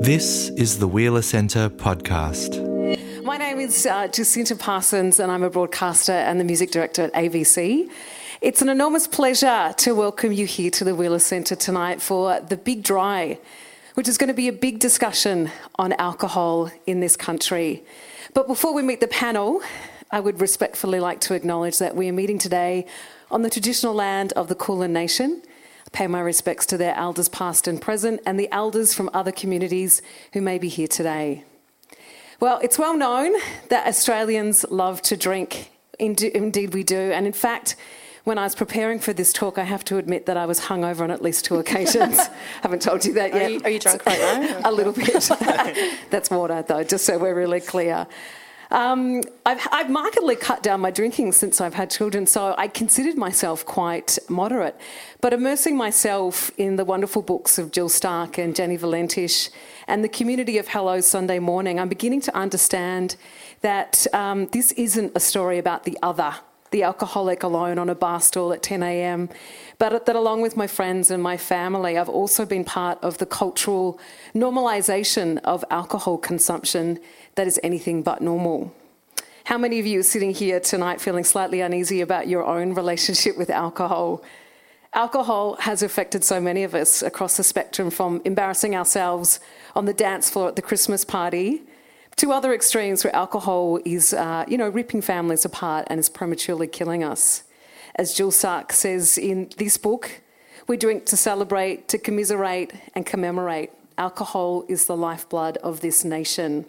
This is the Wheeler Centre podcast. My name is Jacinta Parsons and I'm a broadcaster and the music director at ABC. It's an enormous pleasure to welcome you here to the Wheeler Centre tonight for The Big Dry, which is going to be a big discussion on alcohol in this country. But before we meet the panel, I would respectfully like to acknowledge that we are meeting today on the traditional land of the Kulin Nation. I pay my respects to their elders past and present and the elders from other communities who may be here today. Well, it's well known that Australians love to drink. Indeed we do. And in fact, when I was preparing for this talk, I have to admit that I was hungover on at least 2 occasions. Haven't told you that yet. Are you drunk right now? A little bit. That's water, though, just so we're really clear. I've markedly cut down my drinking since I've had children, so I considered myself quite moderate. But immersing myself in the wonderful books of Jill Stark and Jenny Valentish and the community of Hello Sunday Morning, I'm beginning to understand that this isn't a story about the other, the alcoholic alone on a bar stool at 10 a.m, but that along with my friends and my family, I've also been part of the cultural normalisation of alcohol consumption that is anything but normal. How many of you are sitting here tonight feeling slightly uneasy about your own relationship with alcohol? Alcohol has affected so many of us across the spectrum, from embarrassing ourselves on the dance floor at the Christmas party to other extremes where alcohol is, ripping families apart and is prematurely killing us. As Jill Stark says in this book, we drink to celebrate, to commiserate and commemorate. Alcohol is the lifeblood of this nation.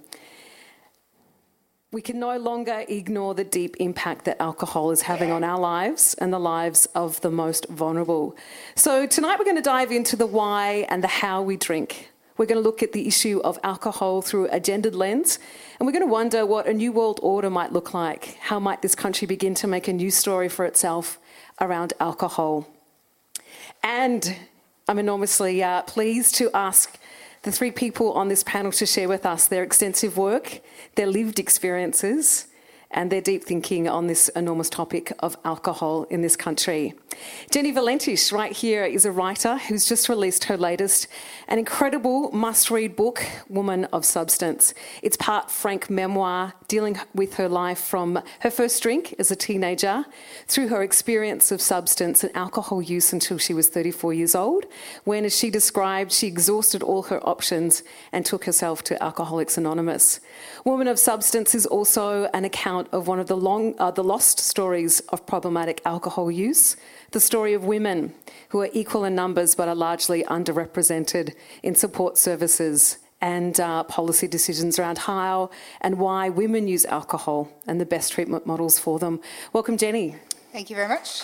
We can no longer ignore the deep impact that alcohol is having on our lives and the lives of the most vulnerable. So tonight we're going to dive into the why and the how we drink. We're going to look at the issue of alcohol through a gendered lens, and we're going to wonder what a new world order might look like. How might this country begin to make a new story for itself around alcohol? And I'm enormously pleased to ask the 3 people on this panel to share with us their extensive work, their lived experiences, and their deep thinking on this enormous topic of alcohol in this country. Jenny Valentish, right here, is a writer who's just released her latest, an incredible must-read book, Woman of Substance. It's part frank memoir, dealing with her life from her first drink as a teenager through her experience of substance and alcohol use until she was 34 years old, when, as she described, she exhausted all her options and took herself to Alcoholics Anonymous. Woman of Substance is also an account of one of the lost stories of problematic alcohol use, the story of women who are equal in numbers but are largely underrepresented in support services and policy decisions around how and why women use alcohol and the best treatment models for them. Welcome, Jenny. Thank you very much.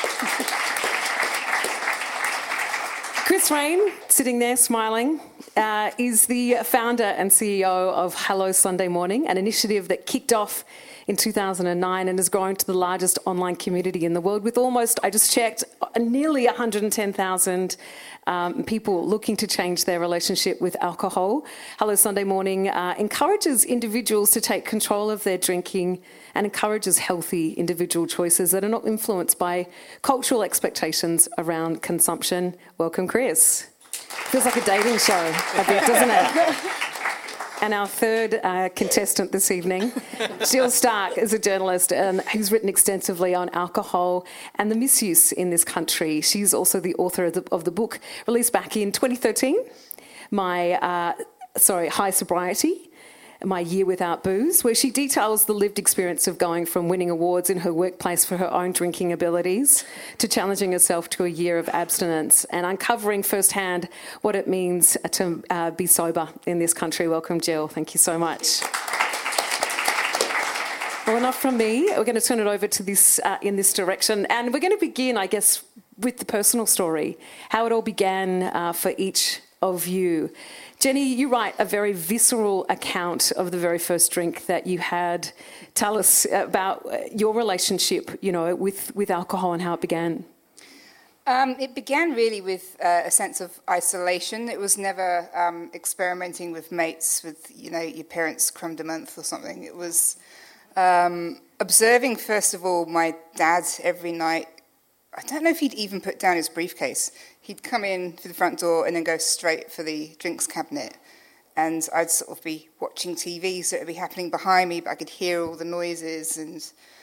Chris Rain, sitting there smiling, is the founder and CEO of Hello Sunday Morning, an initiative that kicked off in 2009 and has grown to the largest online community in the world with almost, I just checked, nearly 110,000 people looking to change their relationship with alcohol. Hello Sunday Morning encourages individuals to take control of their drinking and encourages healthy individual choices that are not influenced by cultural expectations around consumption. Welcome, Chris. Feels like a dating show a bit, doesn't it? And our third contestant this evening, Jill Stark, is a journalist who's written extensively on alcohol and the misuse in this country. She's also the author of the book released back in 2013, High Sobriety, My Year Without Booze, where she details the lived experience of going from winning awards in her workplace for her own drinking abilities to challenging herself to a year of abstinence and uncovering firsthand what it means to be sober in this country. Welcome, Jill. Thank you so much. Well, enough from me. We're going to turn it over to this in this direction. And we're going to begin, I guess, with the personal story, how it all began for each of you. Jenny, you write a very visceral account of the very first drink that you had. Tell us about your relationship, with alcohol and how it began. It began really with a sense of isolation. It was never experimenting with mates with, your parents' creme de menthe or something. It was observing, first of all, my dad every night. I don't know if he'd even put down his briefcase. He'd come in through the front door and then go straight for the drinks cabinet. and I'd sort of be watching TV, so it would be happening behind me, but I could hear all the noises and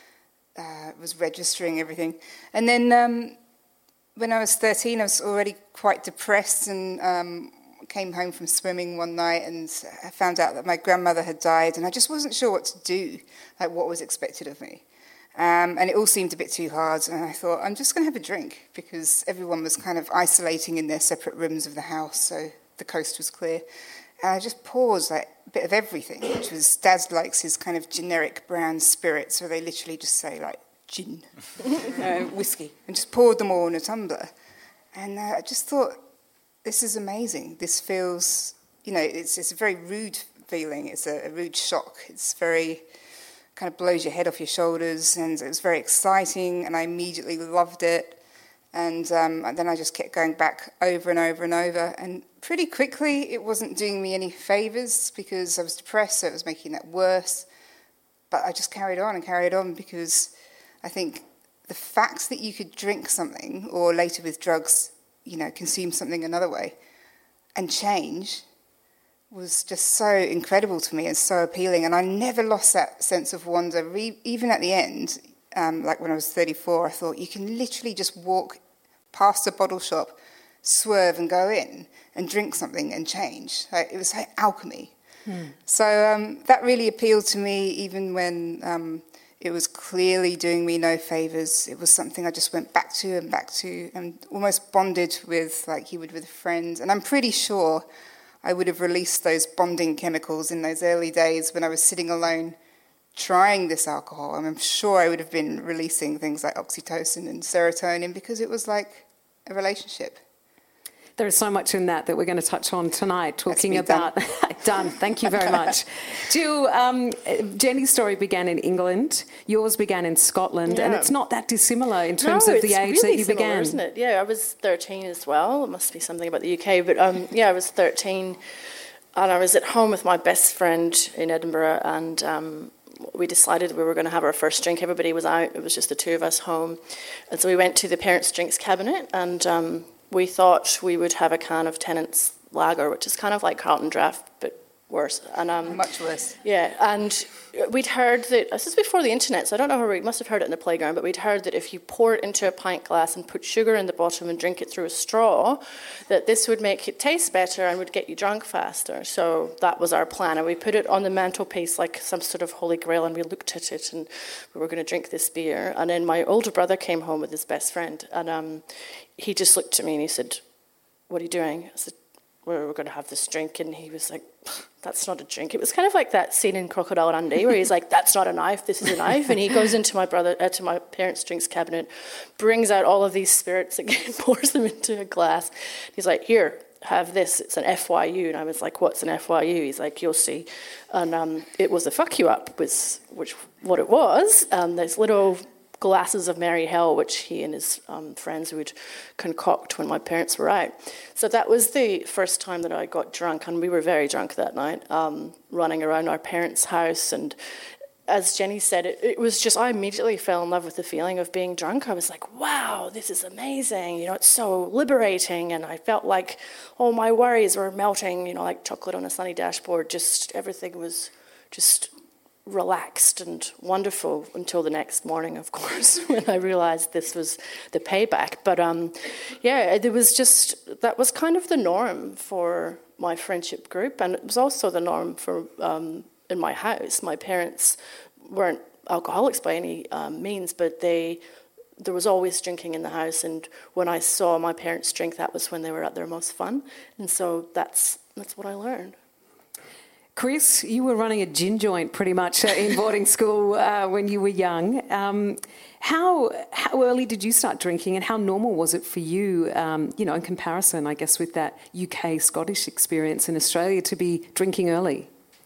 was registering everything. And then when I was 13, I was already quite depressed, and came home from swimming one night, and I found out that my grandmother had died, and I just wasn't sure what to do, like what was expected of me. And it all seemed a bit too hard, and I thought, I'm just going to have a drink, because everyone was kind of isolating in their separate rooms of the house, so the coast was clear. And I just poured like a bit of everything, which was, Dad likes his kind of generic brown spirits, where they literally just say like gin, whiskey, and just poured them all in a tumbler. And I just thought, this is amazing. This feels, it's a very rude feeling. It's a rude shock. It's very, kind of blows your head off your shoulders, and it was very exciting, and I immediately loved it. And then I just kept going back over and over and over, and pretty quickly it wasn't doing me any favours because I was depressed, so it was making that worse. But I just carried on because I think the fact that you could drink something, or later with drugs, consume something another way and change, was just so incredible to me and so appealing. And I never lost that sense of wonder, even at the end. Like when I was 34, I thought you can literally just walk past a bottle shop, swerve and go in and drink something and change. It was like alchemy. So that really appealed to me, even when it was clearly doing me no favours. It was something I just went back to and almost bonded with, like you would with a friend. And I'm pretty sure I would have released those bonding chemicals in those early days when I was sitting alone trying this alcohol. I'm sure I would have been releasing things like oxytocin and serotonin, because it was like a relationship. There is so much in that we're going to touch on tonight, talking about... Done. Thank you very much. Jill, Jenny's story began in England. Yours began in Scotland, and it's not that dissimilar in terms of the age that you began. Isn't it? Yeah, I was 13 as well. It must be something about the UK. But I was 13, and I was at home with my best friend in Edinburgh, and we decided we were going to have our first drink. Everybody was out. It was just the two of us home. And so we went to the parents' drinks cabinet, and we thought we would have a can of Tennent's Lager, which is kind of like Carlton Draft, but worse. And much worse. Yeah, and we'd heard that, this is before the internet, so I don't know how we must have heard it in the playground, but we'd heard that if you pour it into a pint glass and put sugar in the bottom and drink it through a straw, that this would make it taste better and would get you drunk faster. So that was our plan, and we put it on the mantelpiece like some sort of holy grail, and we looked at it, and we were going to drink this beer. And then my older brother came home with his best friend, and he just looked at me and he said, "What are you doing?" I said, "We're going to have this drink." And he was like, "That's not a drink." It was kind of like that scene in Crocodile Dundee where he's like, "That's not a knife, this is a knife." And he goes into to my parents' drinks cabinet, brings out all of these spirits again, pours them into a glass. He's like, "Here, have this, it's an FYU." And I was like, "What's an FYU?" He's like, "You'll see." And it was a fuck you up, which what it was. There's little glasses of Merry Hell, which he and his friends would concoct when my parents were out. So that was the first time that I got drunk, and we were very drunk that night, running around our parents' house. And as Jenny said, it was just, I immediately fell in love with the feeling of being drunk. I was like, wow, this is amazing. It's so liberating. And I felt like all my worries were melting, like chocolate on a sunny dashboard. Just everything was just relaxed and wonderful until the next morning, of course, when I realised this was the payback. But there was just, that was kind of the norm for my friendship group, and it was also the norm for in my house. My parents weren't alcoholics by any means, but there was always drinking in the house, and when I saw my parents drink, that was when they were at their most fun, and so that's what I learned. Chris, you were running a gin joint pretty much in boarding school when you were young. How early did you start drinking, and how normal was it for you, in comparison, I guess, with that UK-Scottish experience in Australia to be drinking early?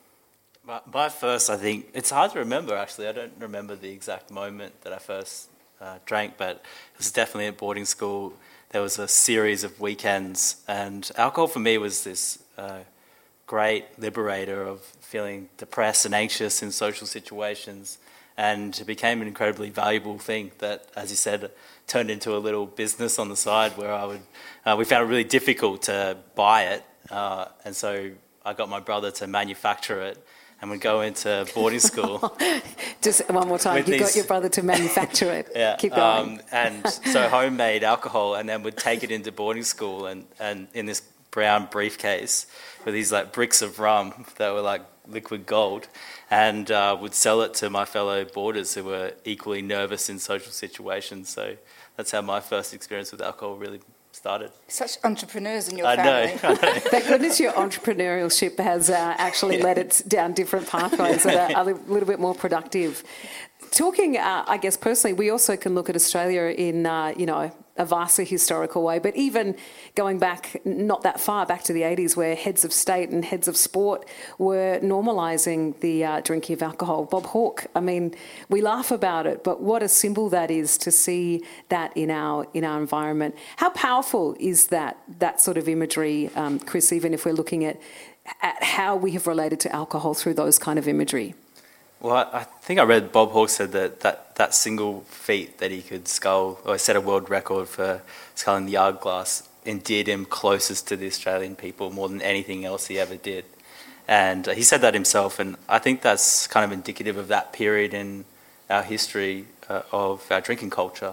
My first, I think, it's hard to remember, actually. I don't remember the exact moment that I first drank, but it was definitely at boarding school. There was a series of weekends, and alcohol for me was this great liberator of feeling depressed and anxious in social situations, and it became an incredibly valuable thing that, as you said, turned into a little business on the side where we found it really difficult to buy it, and so I got my brother to manufacture it, and would go into boarding school. Just one more time, you got your brother to manufacture it. Yeah, Keep going. and so homemade alcohol, and then would take it into boarding school and in this brown briefcase with these like bricks of rum that were like liquid gold, and would sell it to my fellow boarders who were equally nervous in social situations. So that's how my first experience with alcohol really started. Such entrepreneurs in your I family. know. Thank goodness your entrepreneurship has actually led it down different pathways that are a little bit more productive. Talking, I guess, personally, we also can look at Australia in, a vastly historical way, but even going back not that far, back to the 80s, where heads of state and heads of sport were normalising the drinking of alcohol. Bob Hawke, I mean, we laugh about it, but what a symbol that is to see that in our environment. How powerful is that sort of imagery, Chris, even if we're looking at how we have related to alcohol through those kind of imagery? Well, I think I read Bob Hawke said that single feat that he could scull, or set a world record for sculling the Yard glass, endeared him closest to the Australian people more than anything else he ever did. And he said that himself, and I think that's kind of indicative of that period in our history of our drinking culture.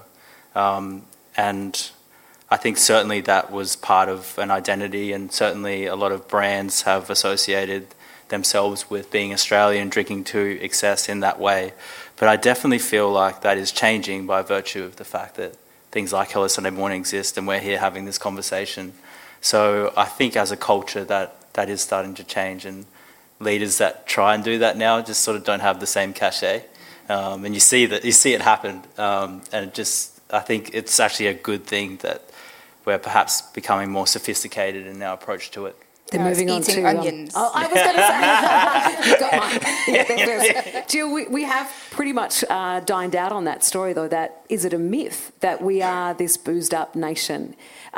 And I think certainly that was part of an identity, and certainly a lot of brands have associated themselves with being Australian, drinking to excess in that way. But I definitely feel like that is changing by virtue of the fact that things like Hello Sunday Morning exist and we're here having this conversation. So I think as a culture that is starting to change, and leaders that try and do that now just sort of don't have the same cachet. And you see it happen. And I think it's actually a good thing that we're perhaps becoming more sophisticated in our approach to it. They're moving on to onions. I was going to say, you got mine. Yeah, Jill, we have pretty much dined out on that story, though. That is it a myth that we are this boozed up nation?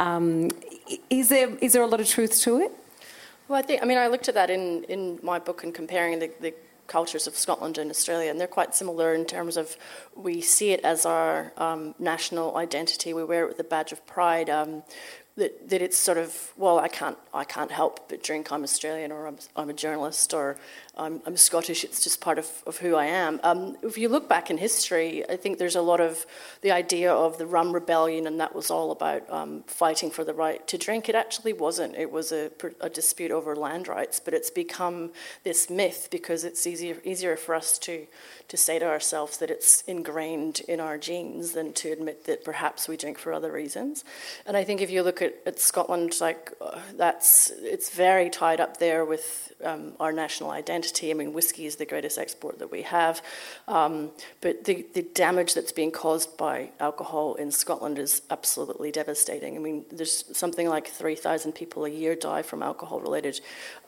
Is there a lot of truth to it? Well, I looked at that in my book and comparing the cultures of Scotland and Australia, and they're quite similar in terms of we see it as our national identity. We wear it with a badge of pride. That it's sort of, well, I can't help but drink. I'm Australian, or I'm a journalist, or I'm Scottish. It's just part of who I am. If you look back in history, I think there's a lot of the idea of the Rum Rebellion, and that was all about fighting for the right to drink. It actually wasn't. It was a dispute over land rights, but it's become this myth because it's easier for us to say to ourselves that it's ingrained in our genes than to admit that perhaps we drink for other reasons. And I think if you look at Scotland, it's very tied up there with our national identity. I mean, whiskey is the greatest export that we have, but the damage that's being caused by alcohol in Scotland is absolutely devastating. I mean, there's something like 3,000 people a year die from alcohol-related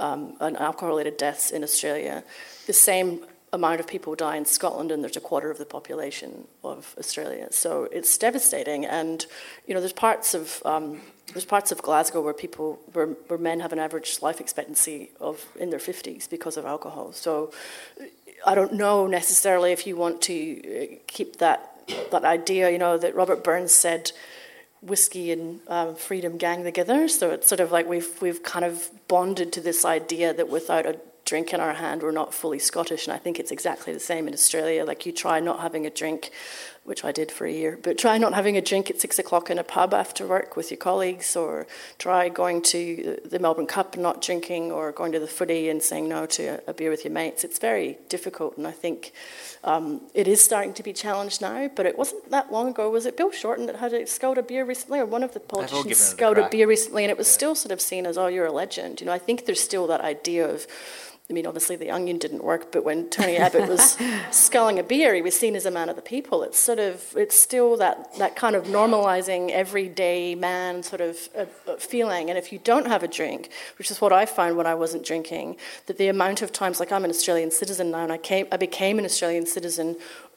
deaths in Australia. The same amount of people die in Scotland, and there's a quarter of the population of Australia. So it's devastating. And there's parts of Glasgow where men have an average life expectancy of in their 50s because of alcohol. So I don't know necessarily if you want to keep that idea. That Robert Burns said, whiskey and freedom gang together. So it's sort of like we've kind of bonded to this idea that without a drink in our hand, we're not fully Scottish. And I think it's exactly the same in Australia. Like, you try not having a drink, which I did for a year, but try not having a drink at 6 o'clock in a pub after work with your colleagues, or try going to the Melbourne Cup and not drinking, or going to the footy and saying no to a beer with your mates. It's very difficult, and I think it is starting to be challenged now, but it wasn't that long ago. Was it Bill Shorten that had sculled a beer recently, or one of the politicians sculled a beer recently, and it was still sort of seen as, oh, you're a legend. I think there's still that idea of, obviously the onion didn't work, but when Tony Abbott was sculling a beer, he was seen as a man of the people. It's still that kind of normalising everyday man sort of feeling. And if you don't have a drink, which is what I found when I wasn't drinking, that the amount of times, like, I'm an Australian citizen now, and I became an Australian citizen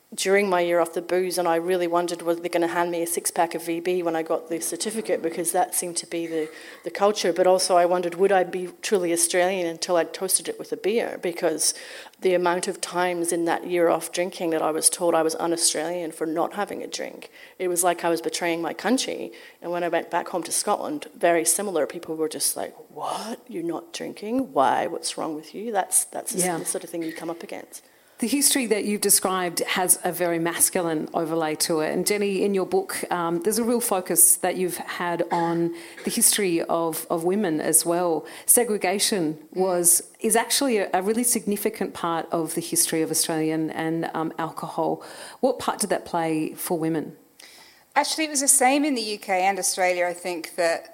during my year off the booze, and I really wondered, were they going to hand me a six-pack of VB when I got the certificate, because that seemed to be the culture. But also I wondered, would I be truly Australian until I'd toasted it with a beer? Because the amount of times in that year off drinking that I was told I was un-Australian for not having a drink, it was like I was betraying my country. And when I went back home to Scotland, very similar. People were just like, what? You're not drinking? Why? What's wrong with you? That's the sort of thing you come up against. The history that you've described has a very masculine overlay to it. And Jenny, in your book, there's a real focus that you've had on the history of women as well. Segregation is actually a really significant part of the history of Australian and alcohol. What part did that play for women? Actually, it was the same in the UK and Australia. I think that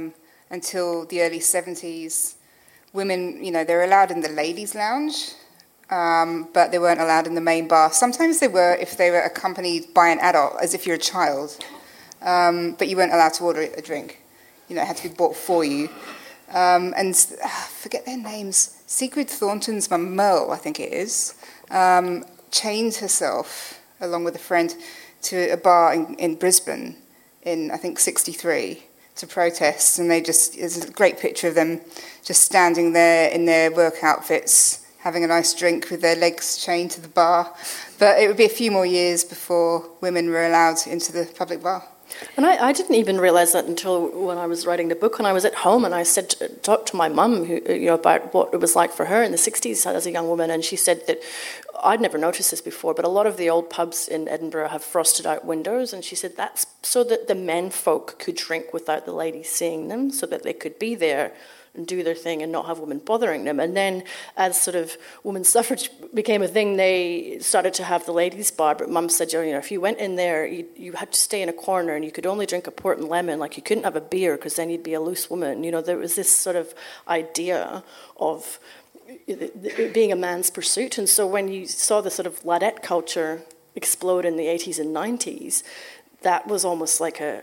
until the early 70s, women, they were allowed in the ladies' lounge. But they weren't allowed in the main bar. Sometimes they were if they were accompanied by an adult, as if you're a child. But you weren't allowed to order a drink. It had to be bought for you. And I forget their names. Sigrid Thornton's mum, Merle, I think it is, chained herself, along with a friend, to a bar in Brisbane in, I think, 1963 to protest. And there's a great picture of them just standing there in their work outfits, having a nice drink with their legs chained to the bar. But it would be a few more years before women were allowed into the public bar. And I didn't even realise that until when I was writing the book, when I was at home, and I talked to my mum about what it was like for her in the 60s as a young woman, and she said that I'd never noticed this before, but a lot of the old pubs in Edinburgh have frosted out windows, and she said that's so that the men folk could drink without the ladies seeing them, so that they could be there and do their thing and not have women bothering them. And then as sort of women's suffrage became a thing, they started to have the ladies' bar. But Mum said, if you went in there, you had to stay in a corner and you could only drink a port and lemon. Like, you couldn't have a beer because then you'd be a loose woman. There was this sort of idea of it being a man's pursuit. And so when you saw the sort of ladette culture explode in the 80s and 90s, that was almost like a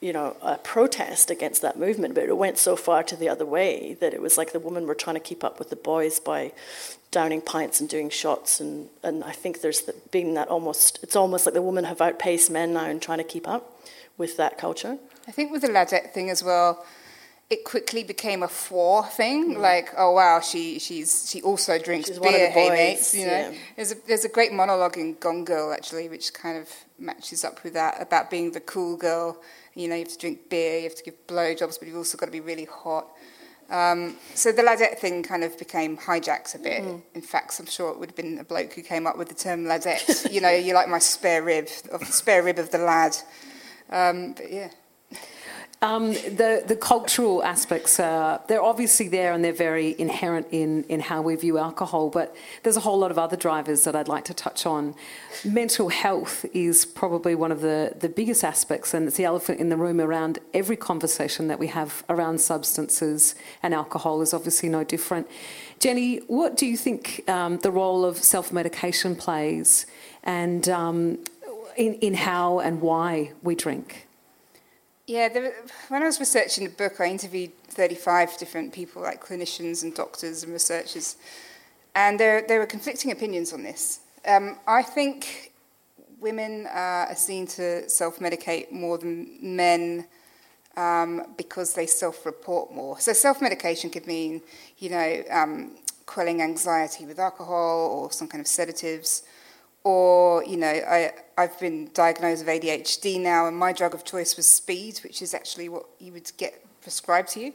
protest against that movement, but it went so far to the other way that it was like the women were trying to keep up with the boys by downing pints and doing shots, and I think there's been that it's almost like the women have outpaced men now in trying to keep up with that culture. I think with the ladette thing as well, it quickly became a flaw thing. Like, oh wow, she also drinks beer, hey mates. There's a great monologue in Gone Girl actually, which kind of matches up with that, about being the cool girl. You have to drink beer, you have to give blowjobs, but you've also got to be really hot. So the ladette thing kind of became hijacked a bit. In fact, I'm sure it would have been a bloke who came up with the term ladette. You're like my spare rib of the lad. But yeah. The cultural aspects, they're obviously there and they're very inherent in how we view alcohol, but there's a whole lot of other drivers that I'd like to touch on. Mental health is probably one of the biggest aspects, and it's the elephant in the room around every conversation that we have around substances, and alcohol is obviously no different. Jenny, what do you think the role of self-medication plays, and in how and why we drink? Yeah, when I was researching the book, I interviewed 35 different people, like clinicians and doctors and researchers, and there were conflicting opinions on this. I think women are seen to self-medicate more than men because they self-report more. So self-medication could mean, quelling anxiety with alcohol or some kind of sedatives. Or, I've been diagnosed with ADHD now, and my drug of choice was speed, which is actually what you would get prescribed to you.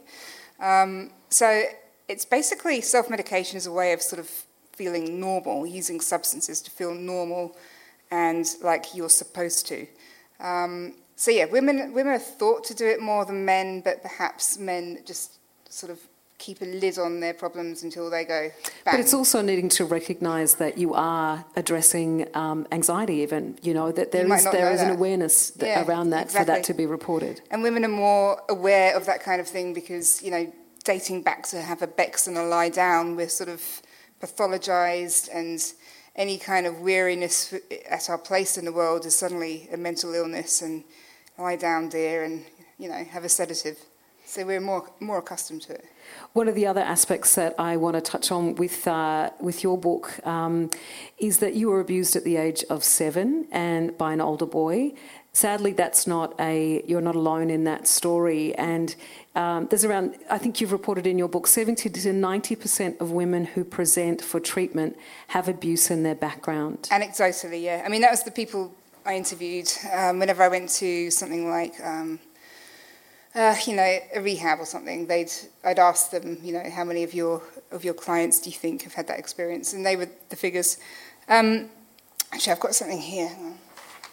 So it's basically self-medication is a way of sort of feeling normal, using substances to feel normal and like you're supposed to. So yeah, women are thought to do it more than men, but perhaps men just sort of keep a lid on their problems until they go bang. But it's also needing to recognise that you are addressing anxiety even, that there is an awareness around that, exactly, for that to be reported. And women are more aware of that kind of thing because, dating back to have a Bex and a lie down, we're sort of pathologised, and any kind of weariness at our place in the world is suddenly a mental illness, and lie down, dear, and, have a sedative. So we're more accustomed to it. One of the other aspects that I want to touch on with your book is that you were abused at the age of 7 and by an older boy. Sadly, you're not alone in that story. And there's around, I think you've reported in your book, 70 to 90% of women who present for treatment have abuse in their background. Anecdotally, yeah. I mean, that was the people I interviewed whenever I went to something like, a rehab or something. I'd ask them, how many of your clients do you think have had that experience? And they were the figures. Actually, I've got something here. Hang on.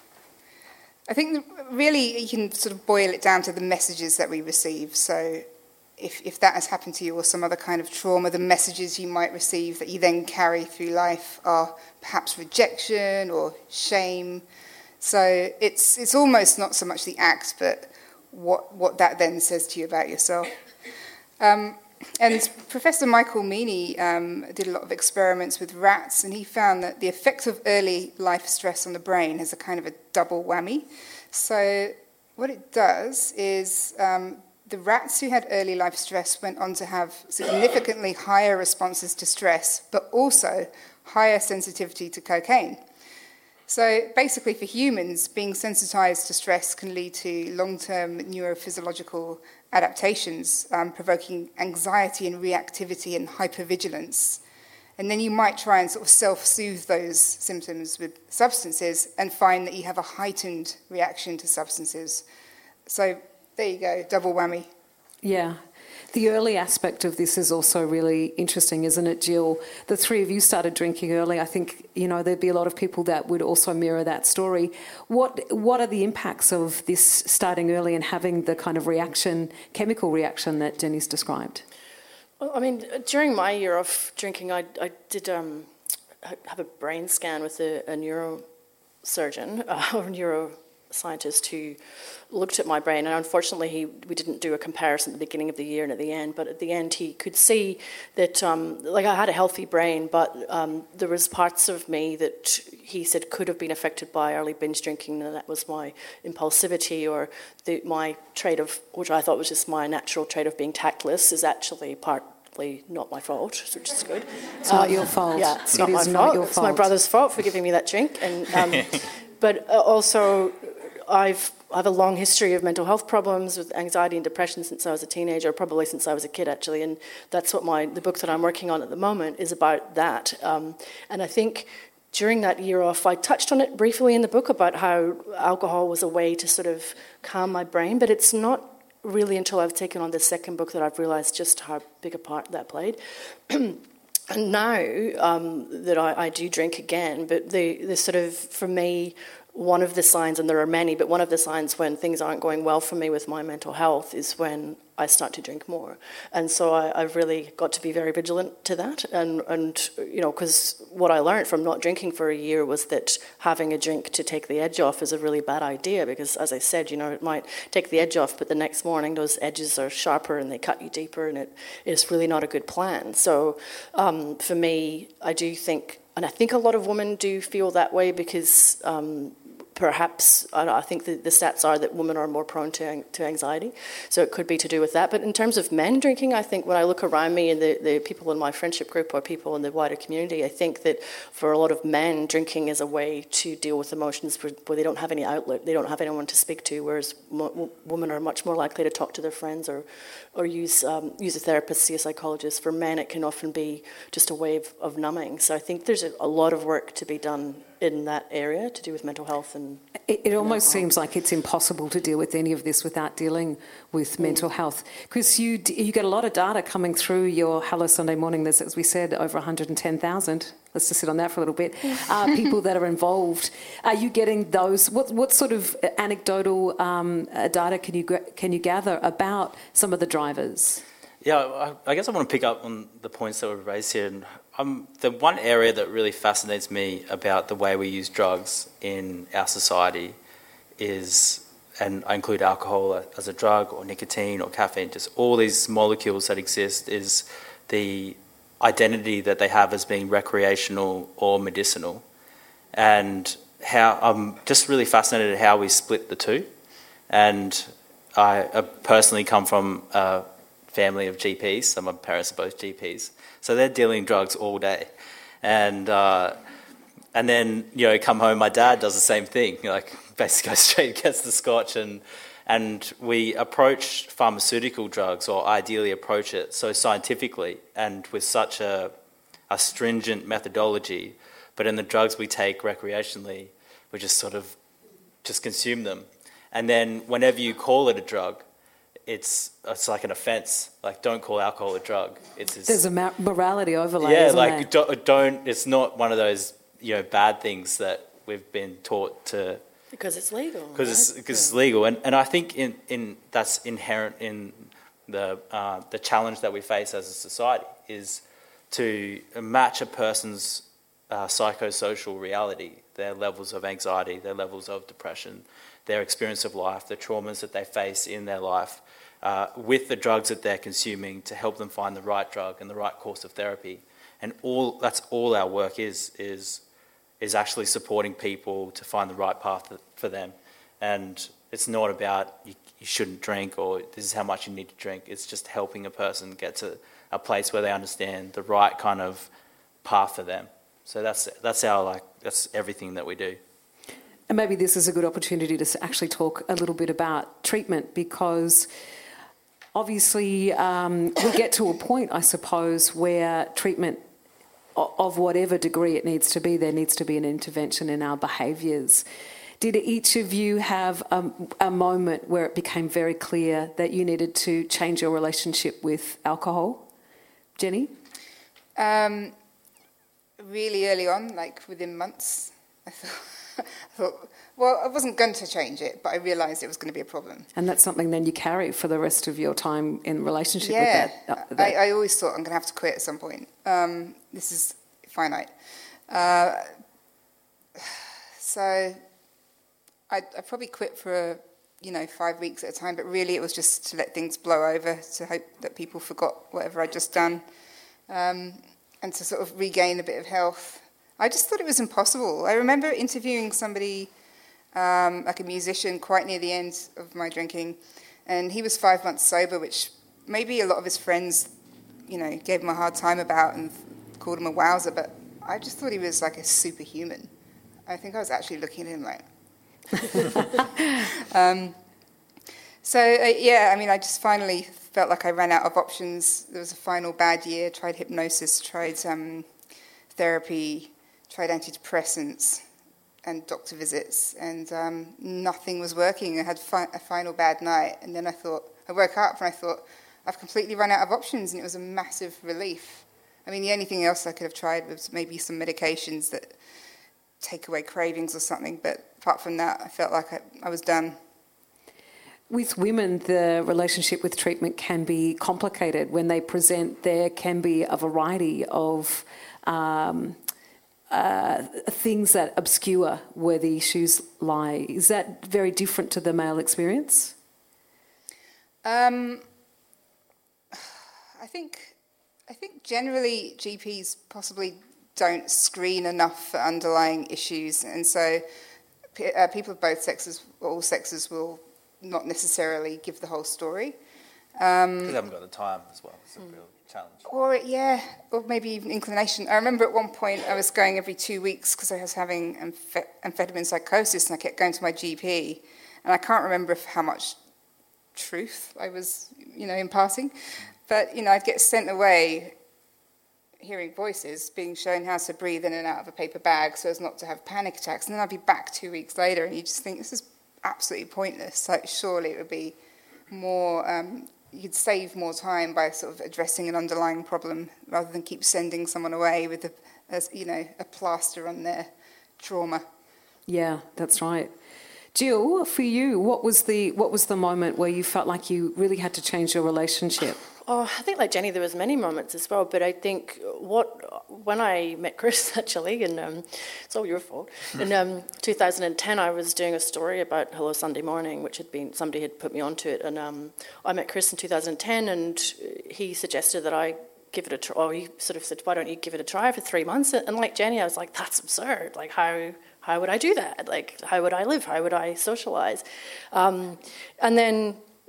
I think really you can sort of boil it down to the messages that we receive. So if that has happened to you or some other kind of trauma, the messages you might receive that you then carry through life are perhaps rejection or shame. So it's almost not so much the act, but what that then says to you about yourself. And Professor Michael Meaney did a lot of experiments with rats, and he found that the effect of early life stress on the brain has a kind of a double whammy. So what it does is the rats who had early life stress went on to have significantly higher responses to stress, but also higher sensitivity to cocaine. So basically for humans, being sensitized to stress can lead to long-term neurophysiological adaptations, provoking anxiety and reactivity and hypervigilance. And then you might try and sort of self-soothe those symptoms with substances and find that you have a heightened reaction to substances. So there you go, double whammy. Yeah. The early aspect of this is also really interesting, isn't it, Jill? The three of you started drinking early. I think, there'd be a lot of people that would also mirror that story. What are the impacts of this starting early and having the kind of chemical reaction that Jenny's described? Well, I mean, during my year of drinking, I did have a brain scan with a neurosurgeon or neuroscientist who looked at my brain, and unfortunately we didn't do a comparison at the beginning of the year and at the end, but at the end he could see that I had a healthy brain, but there was parts of me that he said could have been affected by early binge drinking, and that was my impulsivity or my trait of, which I thought was just my natural trait of being tactless, is actually partly not my fault, which is good. It's not your fault. Yeah, it's not my fault. It's my brother's fault for giving me that drink, and but also I have a long history of mental health problems with anxiety and depression since I was a teenager, probably since I was a kid actually, and that's what the book that I'm working on at the moment is about that. And I think during that year off, I touched on it briefly in the book about how alcohol was a way to sort of calm my brain, but it's not really until I've taken on this second book that I've realised just how big a part that played. And now that I do drink again, but the sort of, for me, one of the signs, and there are many, but one of the signs when things aren't going well for me with my mental health is when I start to drink more. And so I've really got to be very vigilant to that. And because what I learned from not drinking for a year was that having a drink to take the edge off is a really bad idea because, as I said, it might take the edge off, but the next morning those edges are sharper and they cut you deeper, and it's really not a good plan. So for me, I do think, and I think a lot of women do feel that way because perhaps, I think the stats are that women are more prone to anxiety, so it could be to do with that. But in terms of men drinking, I think when I look around me and the people in my friendship group or people in the wider community, I think that for a lot of men, drinking is a way to deal with emotions where they don't have any outlet, they don't have anyone to speak to, whereas women are much more likely to talk to their friends or use a therapist, see a psychologist. For men, it can often be just a way of numbing. So I think there's a lot of work to be done in that area to do with mental health. And it almost seems like it's impossible to deal with any of this without dealing with mental health. Chris, you get a lot of data coming through your Hello Sunday Morning. There's, as we said, over 110,000. Let's just sit on that for a little bit. People that are involved. Are you getting those? What sort of anecdotal data can you gather about some of the drivers? Yeah, I guess I want to pick up on the points that were raised here. The one area that really fascinates me about the way we use drugs in our society is, and I include alcohol as a drug or nicotine or caffeine, just all these molecules that exist, is the identity that they have as being recreational or medicinal. And how I'm just really fascinated at how we split the two. And I personally come from a family of GPs. So my parents are both GPs. So they're dealing drugs all day. And then, come home, my dad does the same thing. Basically goes straight, gets the scotch, and we approach pharmaceutical drugs, or ideally approach it so scientifically and with such a stringent methodology. But in the drugs we take recreationally, we just consume them. And then whenever you call it a drug, it's like an offence. Don't call alcohol a drug. There's a morality overlay. Yeah, isn't there? don't. It's not one of those bad things that we've been taught to. Because it's legal. Because it's legal, and I think in that's inherent in the challenge that we face as a society is to match a person's psychosocial reality, their levels of anxiety, their levels of depression, their experience of life, the traumas that they face in their life, with the drugs that they're consuming to help them find the right drug and the right course of therapy. And that's all our work is actually supporting people to find the right path for them. And it's not about you shouldn't drink or this is how much you need to drink. It's just helping a person get to a place where they understand the right kind of path for them. So that's everything that we do. And maybe this is a good opportunity to actually talk a little bit about treatment, because obviously we get to a point, I suppose, where treatment of whatever degree it needs to be, there needs to be an intervention in our behaviours. Did each of you have a moment where it became very clear that you needed to change your relationship with alcohol? Jenny? Really early on, within months, I thought, well, I wasn't going to change it, but I realised it was going to be a problem. And that's something then you carry for the rest of your time in relationship with that? I always thought I'm going to have to quit at some point. This is finite. So I probably quit for 5 weeks at a time, but really it was just to let things blow over, to hope that people forgot whatever I'd just done, and to sort of regain a bit of health. I just thought it was impossible. I remember interviewing somebody, like a musician, quite near the end of my drinking, and he was 5 months sober, which maybe a lot of his friends, gave him a hard time about and called him a wowser, but I just thought he was like a superhuman. I think I was actually looking at him like... I just finally felt like I ran out of options. There was a final bad year, tried hypnosis, tried therapy, tried antidepressants and doctor visits, and nothing was working. I had a final bad night, and then I woke up and I thought, I've completely run out of options, and it was a massive relief. I mean, the only thing else I could have tried was maybe some medications that take away cravings or something, but apart from that, I felt like I was done. With women, the relationship with treatment can be complicated. When they present, there can be a variety of things that obscure where the issues lie. Is that very different to the male experience? I think generally GPs possibly don't screen enough for underlying issues, and so people of both sexes, all sexes, will not necessarily give the whole story. Because they haven't got the time as well. It's a real challenge. Or maybe even inclination. I remember at one point I was going every 2 weeks because I was having amphetamine psychosis, and I kept going to my GP, and I can't remember how much truth I was, imparting, but I'd get sent away hearing voices, being shown how to breathe in and out of a paper bag so as not to have panic attacks, and then I'd be back 2 weeks later, and you just think, this is absolutely pointless. Like, surely it would be more, you could save more time by sort of addressing an underlying problem rather than keep sending someone away with a plaster on their trauma. Yeah, that's right. Jill, for you, what was the moment where you felt like you really had to change your relationship? Oh, I think like Jenny, there was many moments as well, but I think when I met Chris, actually, and it's all your fault, in 2010 I was doing a story about Hello Sunday Morning, which somebody had put me onto it, and I met Chris in 2010, and he suggested that I give it a try, or he sort of said, why don't you give it a try for 3 months? And like Jenny, I was like, that's absurd, like how would I do that? Like, how would I live? How would I socialise? And then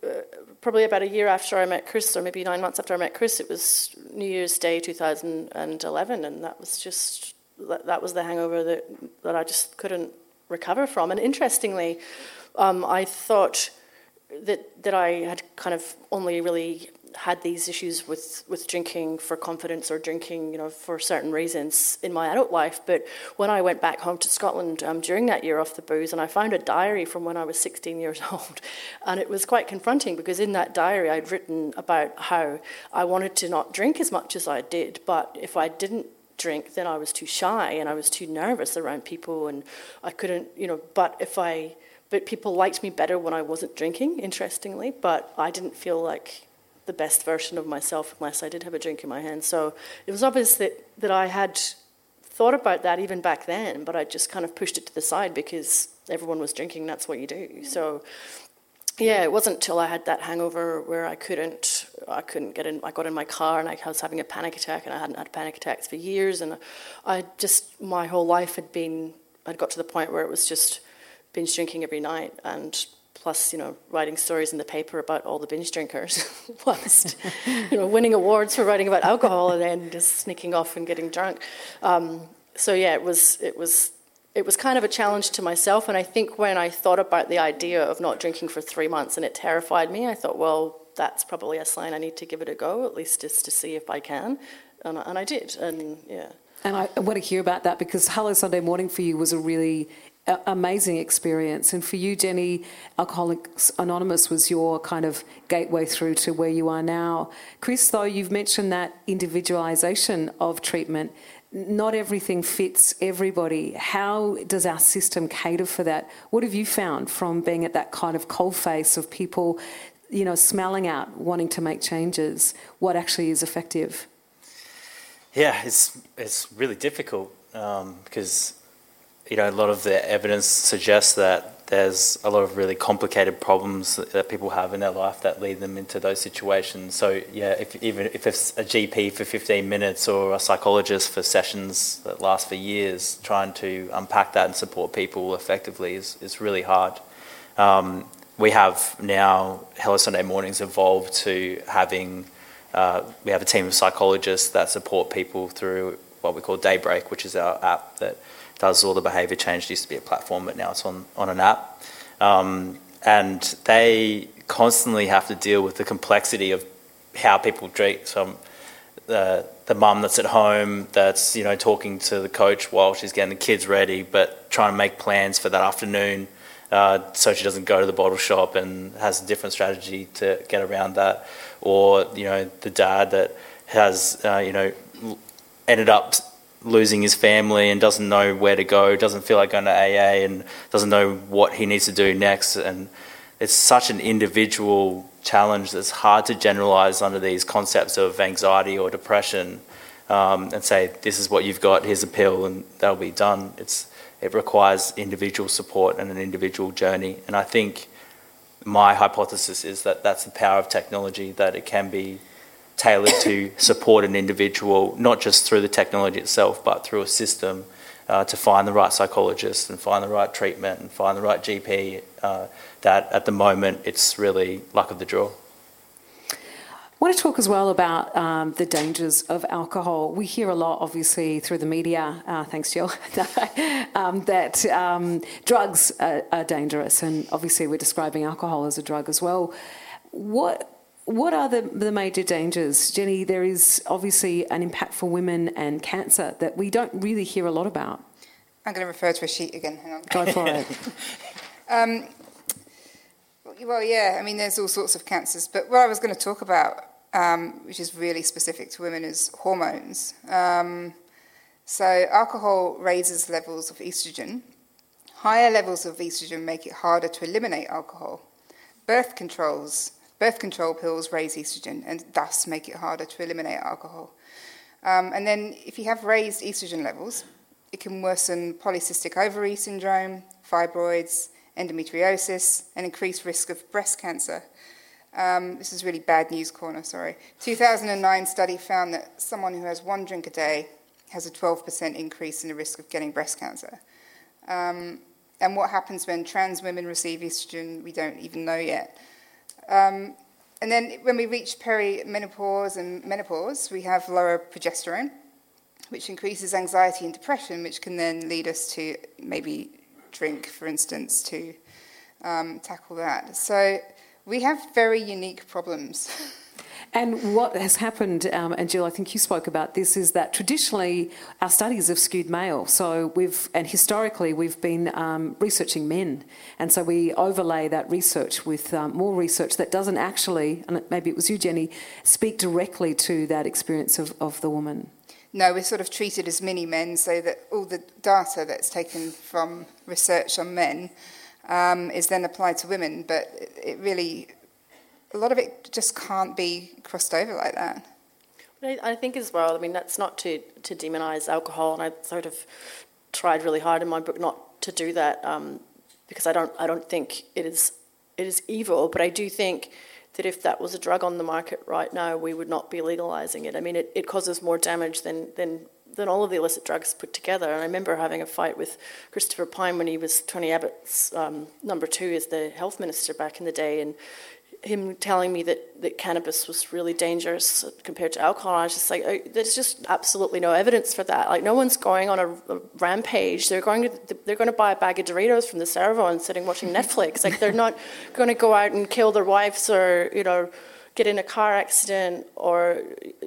probably about a year after I met Chris, or maybe 9 months after I met Chris, it was New Year's Day 2011, and that was the hangover that I just couldn't recover from. And interestingly, I thought that I had kind of only really had these issues with drinking for confidence or drinking, for certain reasons in my adult life. But when I went back home to Scotland during that year off the booze, and I found a diary from when I was 16 years old, and it was quite confronting because in that diary I'd written about how I wanted to not drink as much as I did, but if I didn't drink, then I was too shy and I was too nervous around people, and I couldn't, but people liked me better when I wasn't drinking, interestingly, but I didn't feel like the best version of myself unless I did have a drink in my hand. So it was obvious that I had thought about that even back then, but I just kind of pushed it to the side because everyone was drinking, that's what you do. So yeah, it wasn't until I had that hangover where I couldn't get in. I got in my car and I was having a panic attack, and I hadn't had panic attacks for years, and my whole life I'd got to the point where it was just binge drinking every night, and plus, writing stories in the paper about all the binge drinkers, whilst, winning awards for writing about alcohol and then just sneaking off and getting drunk. So yeah, it was kind of a challenge to myself. And I think when I thought about the idea of not drinking for 3 months and it terrified me, I thought, well, that's probably a sign I need to give it a go, at least just to see if I can. And I did, and yeah. And I want to hear about that because Hello Sunday Morning for you was a really amazing experience. And for you, Jenny, Alcoholics Anonymous was your kind of gateway through to where you are now. Chris, though, you've mentioned that individualisation of treatment. Not everything fits everybody. How does our system cater for that? What have you found from being at that kind of coalface of people, smelling out, wanting to make changes? What actually is effective? Yeah, it's really difficult because a lot of the evidence suggests that there's a lot of really complicated problems that people have in their life that lead them into those situations. So yeah, if it's a GP for 15 minutes or a psychologist for sessions that last for years, trying to unpack that and support people effectively is really hard. We have now, Hello Sunday Mornings evolved to having, we have a team of psychologists that support people through what we call Daybreak, which is our app that does all the behaviour change. It used to be a platform, but now it's on an app. And they constantly have to deal with the complexity of how people drink. So the mum that's at home that's, talking to the coach while she's getting the kids ready, but trying to make plans for that afternoon so she doesn't go to the bottle shop and has a different strategy to get around that. Or, the dad that has, ended up losing his family and doesn't know where to go, doesn't feel like going to AA and doesn't know what he needs to do next. And it's such an individual challenge that's hard to generalise under these concepts of anxiety or depression and say, this is what you've got, here's a pill and that'll be done. It requires individual support and an individual journey. And I think my hypothesis is that that's the power of technology, that it can be tailored to support an individual, not just through the technology itself, but through a system to find the right psychologist and find the right treatment and find the right GP, that at the moment it's really luck of the draw. I want to talk as well about the dangers of alcohol. We hear a lot, obviously, through the media, thanks Jill, that drugs are dangerous, and obviously we're describing alcohol as a drug as well. What are the major dangers? Jenny, there is obviously an impact for women and cancer that we don't really hear a lot about. I'm going to refer to a sheet again, hang on. Go for it. Well, yeah, there's all sorts of cancers, but what I was going to talk about, which is really specific to women, is hormones. So alcohol raises levels of estrogen. Higher levels of estrogen make it harder to eliminate alcohol. Birth control pills raise estrogen and thus make it harder to eliminate alcohol. And then if you have raised estrogen levels, it can worsen polycystic ovary syndrome, fibroids, endometriosis, and increased risk of breast cancer. This is really bad news corner, sorry. 2009 study found that someone who has 1 drink a day has a 12% increase in the risk of getting breast cancer. And what happens when trans women receive estrogen, we don't even know yet. And then when we reach perimenopause and menopause, we have lower progesterone, which increases anxiety and depression, which can then lead us to maybe drink, for instance, to tackle that. So we have very unique problems. And what has happened, and Jill, I think you spoke about this, is that traditionally our studies have skewed male. So historically we've been researching men. And so we overlay that research with more research that doesn't actually, and maybe it was you, Jenny, speak directly to that experience of the woman. No, we're sort of treated as mini-men, so that all the data that's taken from research on men is then applied to women. But it really... a lot of it just can't be crossed over like that. I think as well, I mean, that's not to demonise alcohol, and I sort of tried really hard in my book not to do that because I don't think it is evil, but I do think that if that was a drug on the market right now, we would not be legalising it. I mean, it causes more damage than all of the illicit drugs put together. And I remember having a fight with Christopher Pyne when he was Tony Abbott's number 2 as the health minister back in the day, and him telling me that cannabis was really dangerous compared to alcohol. I was just like, oh, there's just absolutely no evidence for that. Like, no one's going on a rampage. They're going to buy a bag of Doritos from the servo and sitting watching Netflix. Like, they're not going to go out and kill their wives or, get in a car accident or,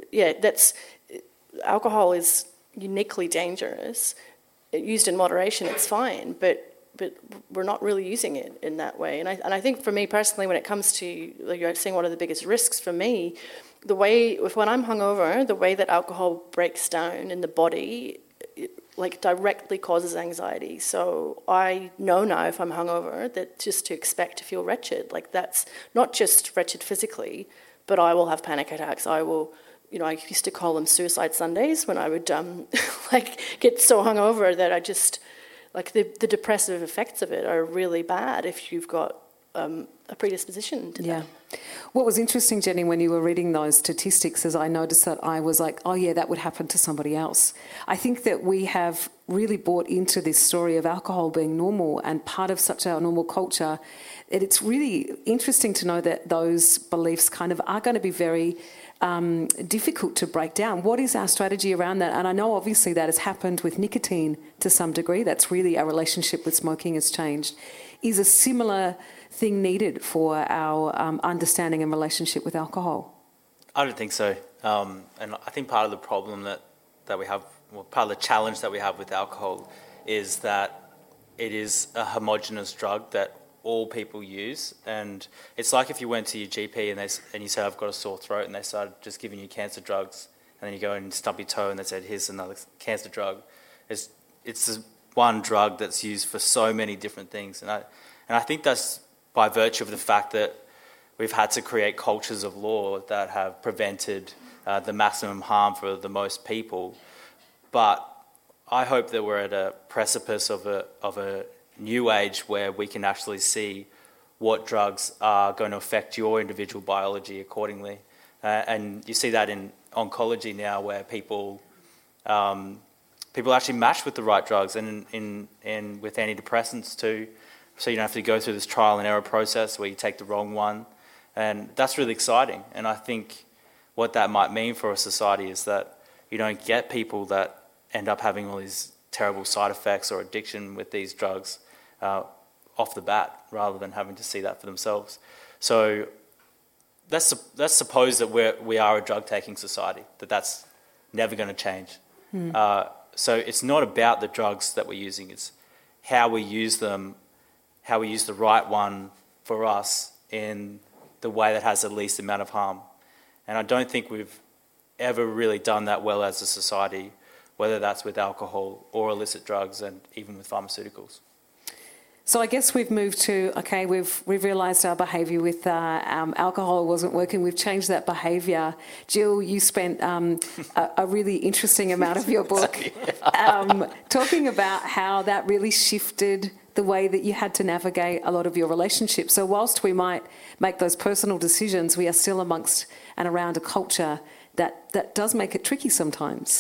alcohol is uniquely dangerous. Used in moderation, it's fine, but we're not really using it in that way. And I think for me personally, when it comes to, like you're saying, one of the biggest risks for me, when I'm hungover, the way that alcohol breaks down in the body, directly causes anxiety. So I know now if I'm hungover that just to expect to feel wretched, that's not just wretched physically, but I will have panic attacks. I will, I used to call them suicide Sundays when I would get so hungover that I just... the depressive effects of it are really bad if you've got a predisposition to that. What was interesting, Jenny, when you were reading those statistics, is I noticed that I was like, oh yeah, that would happen to somebody else. I think that we have really bought into this story of alcohol being normal and part of such a normal culture. It's really interesting to know that those beliefs kind of are going to be very difficult to break down. What is our strategy around that? And I know obviously that has happened with nicotine to some degree. That's really our relationship with smoking has changed. Is a similar thing needed for our understanding and relationship with alcohol? I don't think so. And I think part of the problem that we have, part of the challenge that we have with alcohol is that it is a homogenous drug that all people use, and it's like if you went to your GP and you said, I've got a sore throat, and they started just giving you cancer drugs, and then you go and stump your toe and they said, here's another cancer drug. It's one drug that's used for so many different things, and I think that's by virtue of the fact that we've had to create cultures of law that have prevented the maximum harm for the most people. But I hope that we're at a precipice of a new age where we can actually see what drugs are going to affect your individual biology accordingly. And you see that in oncology now, where people actually match with the right drugs, and with antidepressants too. So you don't have to go through this trial and error process where you take the wrong one. And that's really exciting. And I think what that might mean for a society is that you don't get people that end up having all these terrible side effects or addiction with these drugs off the bat, rather than having to see that for themselves. So let's suppose that we are a drug-taking society, that's never going to change. So it's not about the drugs that we're using, it's how we use them, how we use the right one for us in the way that has the least amount of harm. And I don't think we've ever really done that well as a society, whether that's with alcohol or illicit drugs, and even with pharmaceuticals. So I guess we've moved to, okay, we've realised our behaviour with alcohol wasn't working. We've changed that behaviour. Jill, you spent a really interesting amount of your book talking about how that really shifted the way that you had to navigate a lot of your relationships. So whilst we might make those personal decisions, we are still amongst and around a culture that does make it tricky sometimes.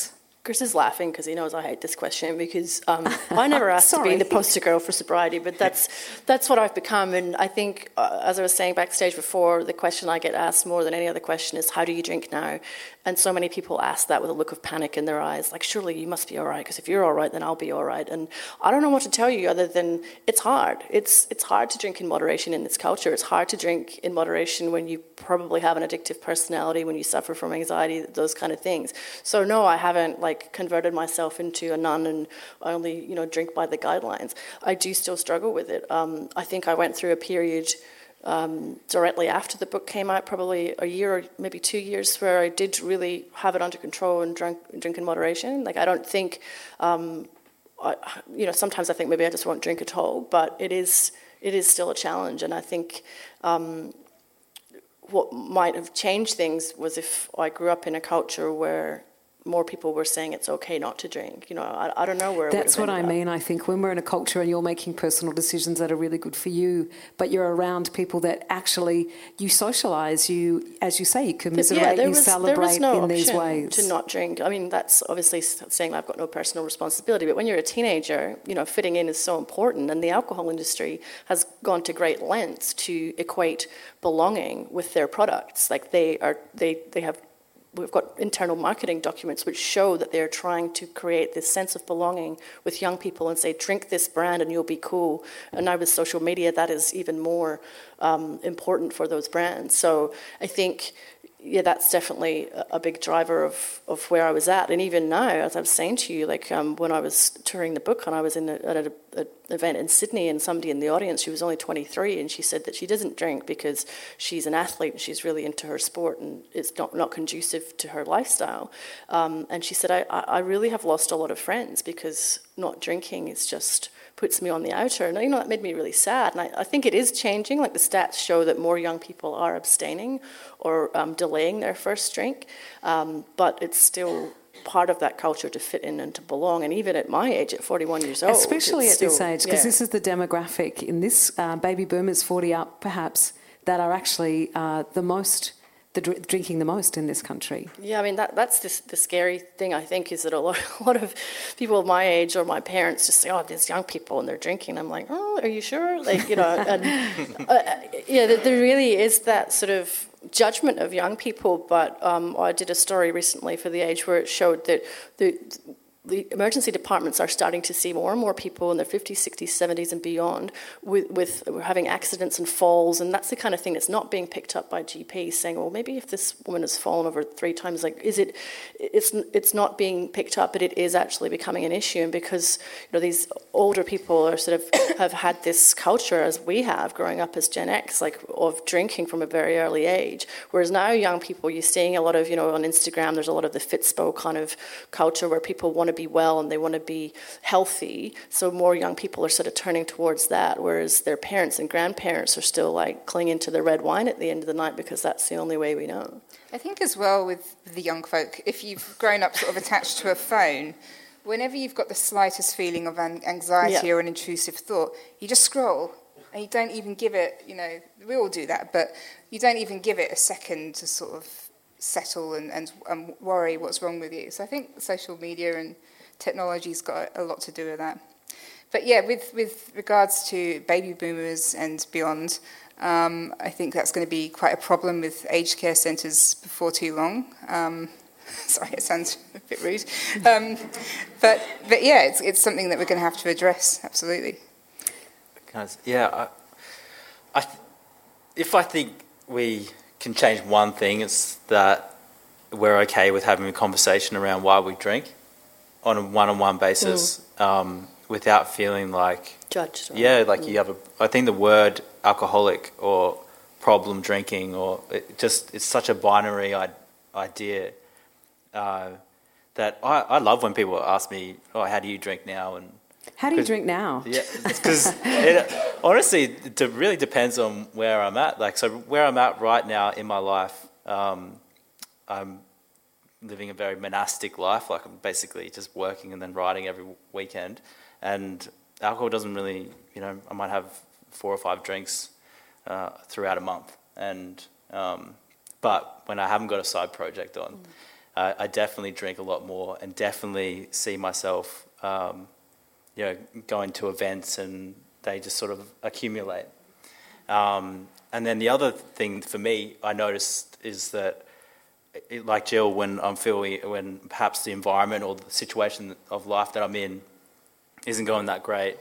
Chris is laughing because he knows I hate this question because I never asked to be the poster girl for sobriety, but that's what I've become. And I think, as I was saying backstage before, the question I get asked more than any other question is, how do you drink now? And so many people ask that with a look of panic in their eyes, like, surely you must be all right, because if you're all right, then I'll be all right. And I don't know what to tell you other than it's hard. It's hard to drink in moderation in this culture. It's hard to drink in moderation when you probably have an addictive personality, when you suffer from anxiety, those kind of things. So no, I haven't converted myself into a nun and I only drink by the guidelines. I do still struggle with it. I think I went through a period directly after the book came out, probably a year or maybe 2 years, where I did really have it under control and drink in moderation. I don't think, sometimes I think maybe I just won't drink at all, but it is still a challenge. And I think what might have changed things was if I grew up in a culture where more people were saying it's okay not to drink. I don't know where. That's what I mean. I think when we're in a culture and you're making personal decisions that are really good for you, but you're around people that actually you socialise, you, as you say, you commiserate, you celebrate in these ways. To not drink. I mean, that's obviously saying I've got no personal responsibility. But when you're a teenager, fitting in is so important, and the alcohol industry has gone to great lengths to equate belonging with their products. We've got internal marketing documents which show that they're trying to create this sense of belonging with young people and say, drink this brand and you'll be cool. And now with social media, that is even more important for those brands. So I think, that's definitely a big driver of where I was at. And even now, as I was saying to you, when I was touring the book and I was at an event in Sydney, and somebody in the audience, she was only 23, and she said that she doesn't drink because she's an athlete and she's really into her sport and it's not conducive to her lifestyle. And she said, I really have lost a lot of friends because not drinking is just puts me on the outer. And that made me really sad. And I think it is changing. The stats show that more young people are abstaining or delaying their first drink, but it's still part of that culture to fit in and to belong. And even at my age, at 41 years old, especially at this age, because this is the demographic in this baby boomers 40 up perhaps that are actually drinking the most in this country. Yeah, I mean, that's the scary thing, I think, is that a lot of people my age or my parents just say, oh, there's young people and they're drinking. I'm like, oh, are you sure? There really is that sort of judgment of young people. But I did a story recently for The Age where it showed that the emergency departments are starting to see more and more people in their 50s, 60s, 70s and beyond with having accidents and falls, and that's the kind of thing that's not being picked up by GPs saying, well, maybe if this woman has fallen over 3 times, it's not being picked up, but it is actually becoming an issue. And because these older people are sort of have had this culture, as we have growing up as Gen X, of drinking from a very early age, whereas now young people, you're seeing a lot of, on Instagram, there's a lot of the Fitspo kind of culture where people want to be well and they want to be healthy, so more young people are sort of turning towards that, whereas their parents and grandparents are still clinging to the red wine at the end of the night because that's the only way we know. I think as well with the young folk, if you've grown up sort of attached to a phone, whenever you've got the slightest feeling of anxiety or an intrusive thought, you just scroll and you don't even give it, we all do that, but you don't even give it a second to sort of settle and worry what's wrong with you. So I think social media and technology's got a lot to do with that. But yeah, with regards to baby boomers and beyond, I think that's going to be quite a problem with aged care centres before too long. Sorry, it sounds a bit rude. But yeah, it's something that we're going to have to address, absolutely. Guys, if I think we can change one thing, it's that we're okay with having a conversation around why we drink on a one-on-one basis, without feeling judged. Yeah, you have I think the word alcoholic or problem drinking it's such a binary idea that I love when people ask me, oh, how do you drink now? And how do you drink now? Yeah, because honestly, it really depends on where I'm at. So where I'm at right now in my life, I'm living a very monastic life. I'm basically just working and then writing every weekend. And alcohol doesn't really, I might have 4 or 5 drinks throughout a month. And but when I haven't got a side project on, I definitely drink a lot more, and definitely see myself, going to events and they just sort of accumulate. And then the other thing for me I noticed is that, like Jill, when perhaps the environment or the situation of life that I'm in isn't going that great,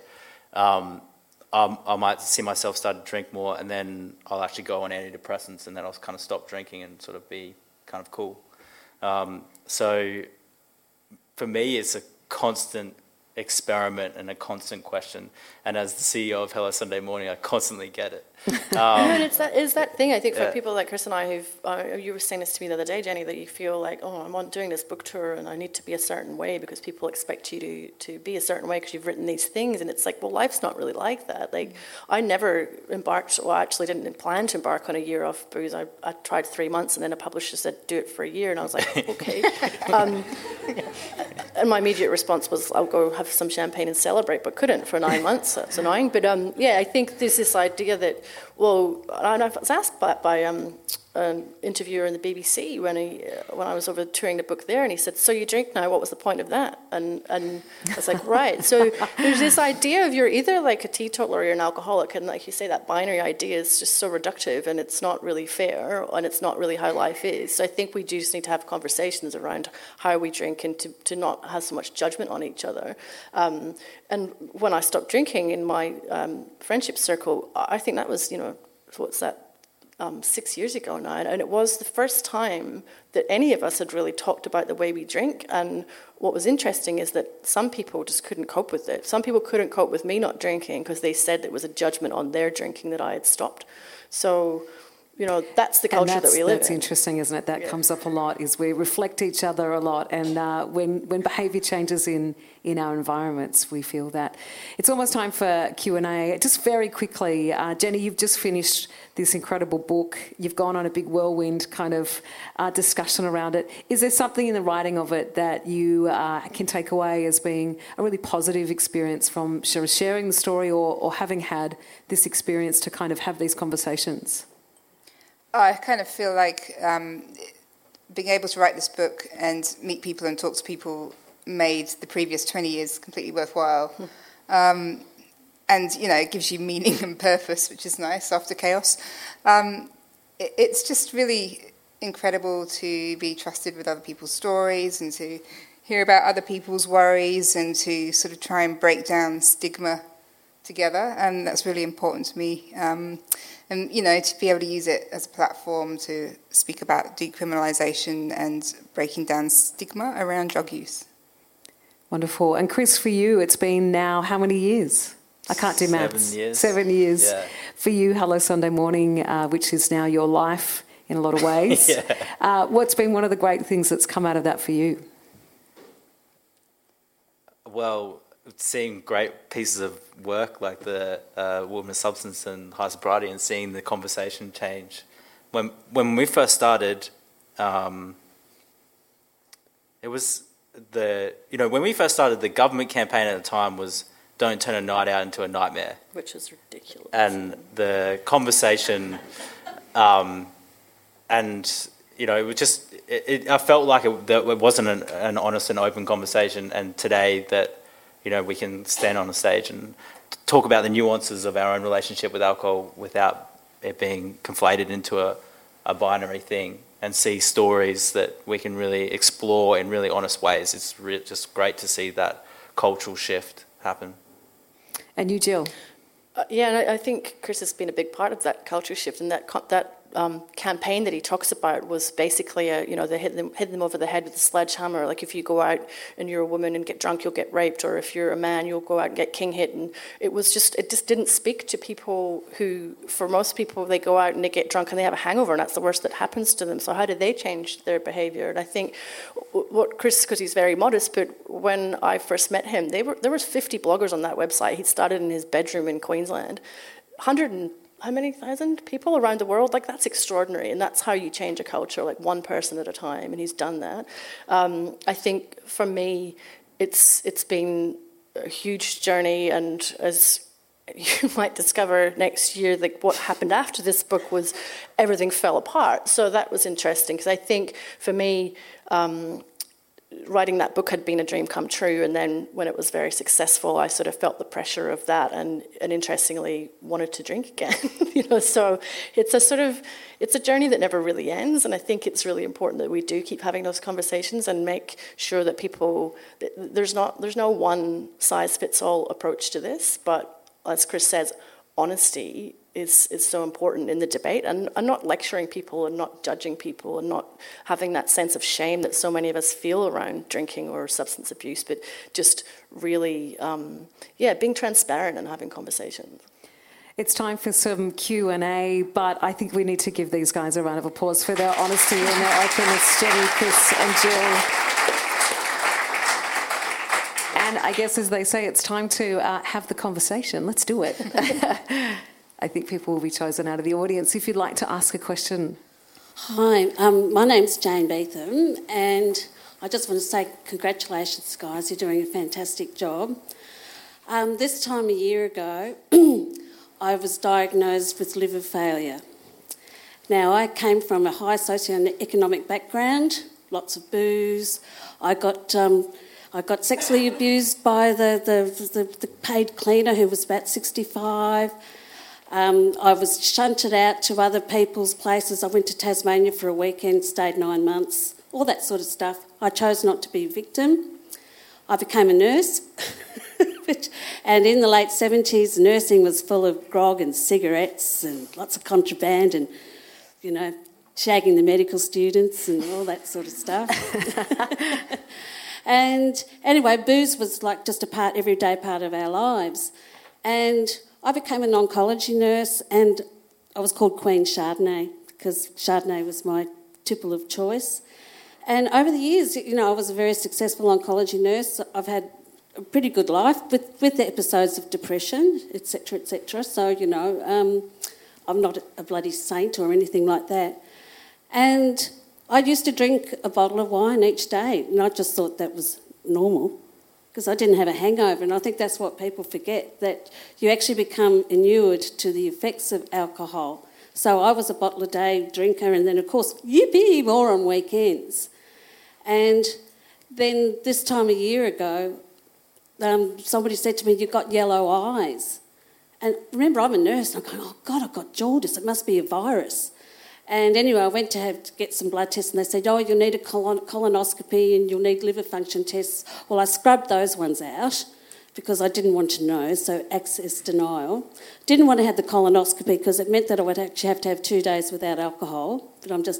I might see myself start to drink more, and then I'll actually go on antidepressants, and then I'll kind of stop drinking and sort of be kind of cool. So for me, it's a constant experiment and a constant question. And as the CEO of Hello Sunday Morning, I constantly get it. And it's that thing, I think, for people like Chris and I who've, you were saying this to me the other day, Jenny, that you feel like, I'm doing this book tour and I need to be a certain way because people expect you to be a certain way because you've written these things. And it's like, well, life's not really like that. Like, I never actually didn't plan to embark on a year of booze. I tried 3 months, and then a publisher said, do it for a year. And I was like, okay. And my immediate response was, I'll go have some champagne and celebrate, but couldn't for 9 months. That's annoying. But I think there's this idea that, well, and I was asked by an interviewer in the BBC when I was over touring the book there, and he said, so you drink now, what was the point of that? And I was like, right. So there's this idea of you're either like a teetotaler or you're an alcoholic, and like you say, that binary idea is just so reductive, and it's not really fair, and it's not really how life is. So I think we just need to have conversations around how we drink and to not have so much judgment on each other. And when I stopped drinking in my friendship circle, I think that was, what's that? 6 years ago now, and it was the first time that any of us had really talked about the way we drink. And what was interesting is that some people just couldn't cope with it. Some people couldn't cope with me not drinking because they said it was a judgment on their drinking that I had stopped. So, that's the culture that we live in. That's interesting, isn't it? That comes up a lot, is we reflect each other a lot, and when behaviour changes in our environments, we feel that. It's almost time for Q&A. Just very quickly, Jenny, you've just finished this incredible book. You've gone on a big whirlwind kind of discussion around it. Is there something in the writing of it that you can take away as being a really positive experience from sharing the story or having had this experience to kind of have these conversations? I kind of feel like being able to write this book and meet people and talk to people made the previous 20 years completely worthwhile. And, it gives you meaning and purpose, which is nice after chaos. It's just really incredible to be trusted with other people's stories and to hear about other people's worries and to sort of try and break down stigma together. And that's really important to me. And, to be able to use it as a platform to speak about decriminalisation and breaking down stigma around drug use. Wonderful. And Chris, for you, it's been now how many years? I can't do maths. 7 years. 7 years. Yeah. For you, Hello Sunday Morning, which is now your life in a lot of ways. What's been one of the great things that's come out of that for you? Well, seeing great pieces of work like the Women of Substance and High Sobriety, and seeing the conversation change. When we first started, it was when we first started, the government campaign at the time was "Don't turn a night out into a nightmare," which is ridiculous. And the conversation, it was just. I felt like it wasn't an honest and open conversation. And today that. We can stand on a stage and talk about the nuances of our own relationship with alcohol without it being conflated into a binary thing, and see stories that we can really explore in really honest ways. It's just great to see that cultural shift happen. And you, Jill? And I think Chris has been a big part of that culture shift, and that campaign that he talks about was basically they hit them over the head with a sledgehammer. Like, if you go out and you're a woman and get drunk, you'll get raped, or if you're a man, you'll go out and get king hit. And it just didn't speak to people who, for most people, they go out and they get drunk and they have a hangover, and that's the worst that happens to them. So how do they change their behaviour? And I think what Chris, because he's very modest, but when I first met him, there was 50 bloggers on that website. He'd started in his bedroom in Queensland. 100 and how many thousand people around the world? Like, that's extraordinary, and that's how you change a culture, like one person at a time, and he's done that. I think for me, it's been a huge journey, and as you might discover next year that what happened after this book was everything fell apart. So that was interesting, because I think for me, writing that book had been a dream come true, and then when it was very successful, I sort of felt the pressure of that, and interestingly wanted to drink again. So it's a journey that never really ends, and I think it's really important that we do keep having those conversations and make sure that there's no one size fits all approach to this, but as Chris says, honesty is so important in the debate, and not lecturing people and not judging people and not having that sense of shame that so many of us feel around drinking or substance abuse, but just really, being transparent and having conversations. It's time for some Q&A, but I think we need to give these guys a round of applause for their honesty and their openness, Jenny, Chris and Jill. And I guess, as they say, it's time to have the conversation. Let's do it. I think people will be chosen out of the audience. If you'd like to ask a question. Hi, my name's Jane Beetham, and I just want to say congratulations, guys. You're doing a fantastic job. This time a year ago, I was diagnosed with liver failure. Now, I came from a high socioeconomic background, lots of booze. I got sexually abused by the paid cleaner who was about 65. I was shunted out to other people's places. I went to Tasmania for a weekend, stayed 9 months, all that sort of stuff. I chose not to be a victim. I became a nurse. And in the late 70s, nursing was full of grog and cigarettes and lots of contraband and, shagging the medical students and all that sort of stuff. And anyway, booze was like just everyday part of our lives. And I became an oncology nurse, and I was called Queen Chardonnay because Chardonnay was my tipple of choice. And over the years, I was a very successful oncology nurse. I've had a pretty good life with episodes of depression, etc., etc. So, I'm not a bloody saint or anything like that. And I used to drink a bottle of wine each day, and I just thought that was normal because I didn't have a hangover. And I think that's what people forget, that you actually become inured to the effects of alcohol. So I was a bottle a day drinker, and then, of course, yippee, more on weekends. And then this time a year ago, somebody said to me, "You've got yellow eyes." And remember, I'm a nurse, and I'm going, "Oh, God, I've got jaundice. It must be a virus." And anyway, I went to get some blood tests, and they said, "Oh, you'll need a colonoscopy and you'll need liver function tests." Well, I scrubbed those ones out because I didn't want to know, so access denial. Didn't want to have the colonoscopy because it meant that I would actually have to have 2 days without alcohol.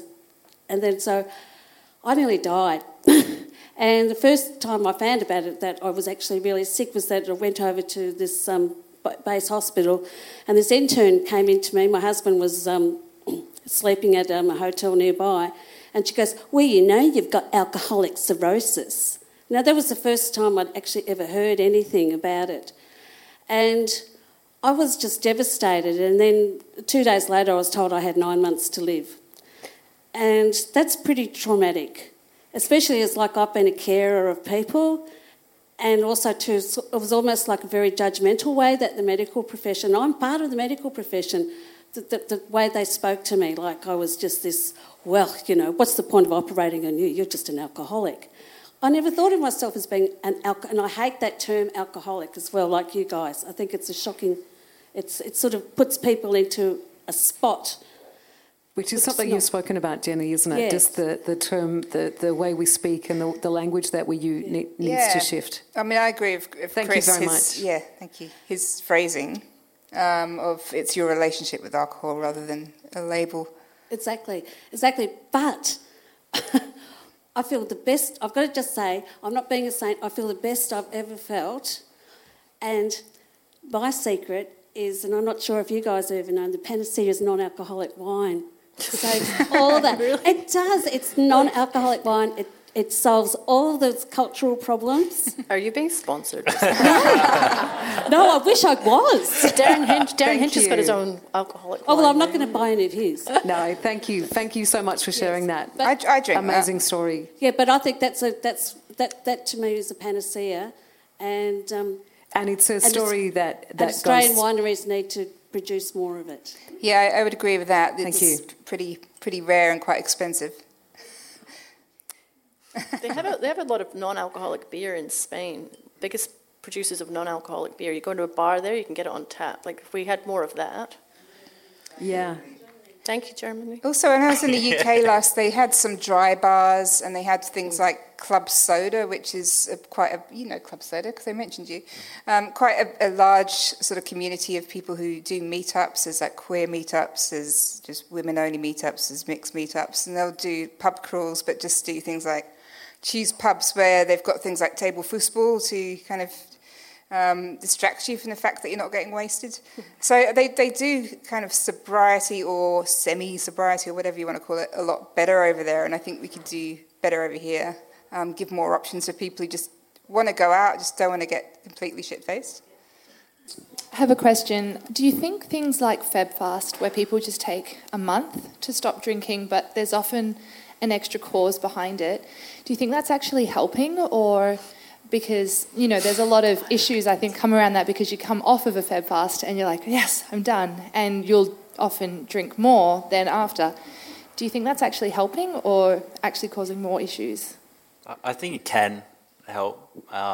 So I nearly died. And the first time I found about it that I was actually really sick was that I went over to this base hospital, and this intern came in to me. My husband was sleeping at a hotel nearby, and she goes, "Well, you've got alcoholic cirrhosis." Now, that was the first time I'd actually ever heard anything about it. And I was just devastated, and then 2 days later I was told I had 9 months to live. And that's pretty traumatic, especially as I've been a carer of people, and also too, it was almost like a very judgmental way that the medical profession, I'm part of the medical profession, the way they spoke to me, like I was just this, what's the point of operating on you? You're just an alcoholic. I never thought of myself as being an alcoholic, and I hate that term alcoholic as well, like you guys. I think it's a shocking, it sort of puts people into a spot. Which is something you've spoken about, Jenny, isn't it? Yes. Just the term, the way we speak and the language that we use needs to shift. I mean, I agree with Thank Chris. you very much. Yeah, thank you. His phrasing of it's your relationship with alcohol rather than a label. Exactly. But I feel the best, I've got to just say, I'm not being a saint, I feel the best I've ever felt. And my secret is, and I'm not sure if you guys have ever known, the Panacea is non-alcoholic wine. So all that. Really? It does. It's non-alcoholic wine. It solves all those cultural problems. Are you being sponsored? No, I wish I was. Darren Hinch has got his own alcoholic wine. Oh, well, I'm not going to buy any of his. No, thank you. Thank you so much for sharing that. I drink amazing story. Yeah, but I think that to me is a panacea. And And it's a story that Australian goes... wineries need to produce more of it. Yeah, I would agree with that. Thank It's pretty rare and quite expensive. They have a lot of non-alcoholic beer in Spain. Biggest producers of non-alcoholic beer. You go into a bar there, you can get it on tap. Like, if we had more of that. Yeah. Thank you, Germany. Also, when I was in the UK last, they had some dry bars, and they had things like Club Soda, which is Club Soda, because I mentioned you. Quite a large sort of community of people who do meetups. There's like queer meetups, there's just women-only meetups, there's mixed meetups, and they'll do pub crawls, but just do things like choose pubs where they've got things like table football to kind of distract you from the fact that you're not getting wasted. So they do kind of sobriety or semi-sobriety or whatever you want to call it a lot better over there, and I think we could do better over here. Give more options for people who just want to go out, just don't want to get completely shit-faced. I have a question. Do you think things like FebFast, where people just take a month to stop drinking, but there's often an extra cause behind it, do you think that's actually helping? Or because, there's a lot of issues, I think, come around that because you come off of a FebFast and you're like, yes, I'm done, and you'll often drink more than after. Do you think that's actually helping or actually causing more issues? I think it can help.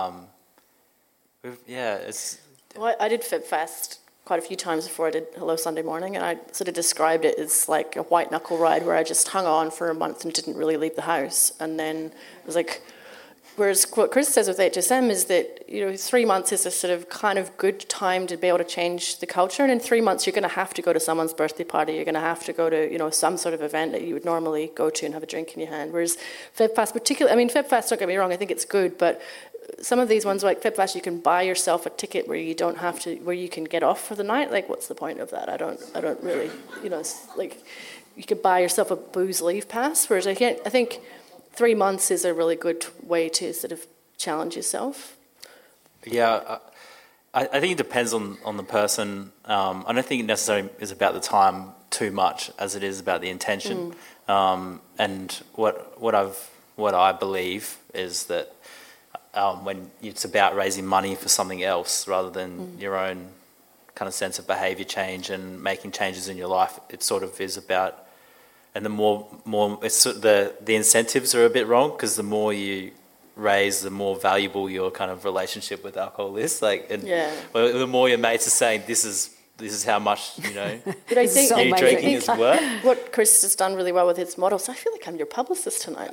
Well, I did FibFast quite a few times before I did Hello Sunday Morning, and I sort of described it as like a white knuckle ride where I just hung on for a month and didn't really leave the house. And then it was like, whereas what Chris says with HSM is that, 3 months is a sort of kind of good time to be able to change the culture. And in 3 months, you're going to have to go to someone's birthday party. You're going to have to go to, some sort of event that you would normally go to and have a drink in your hand. Whereas FebFast FebFast, don't get me wrong, I think it's good, but some of these ones like FebFast, you can buy yourself a ticket where you don't have to, where you can get off for the night. Like, what's the point of that? I don't really, it's like you could buy yourself a booze leave pass. Whereas I think 3 months is a really good way to sort of challenge yourself. Yeah, I think it depends on the person. I don't think it necessarily is about the time too much as it is about the intention. And what I believe is that when it's about raising money for something else rather than your own kind of sense of behaviour change and making changes in your life, it sort of is about. And the more it's the incentives are a bit wrong, because the more you raise, the more valuable your kind of relationship with alcohol is. Well, the more your mates are saying this is how much But I think you drinking is worth. What Chris has done really well with his model. So I feel like I'm your publicist tonight.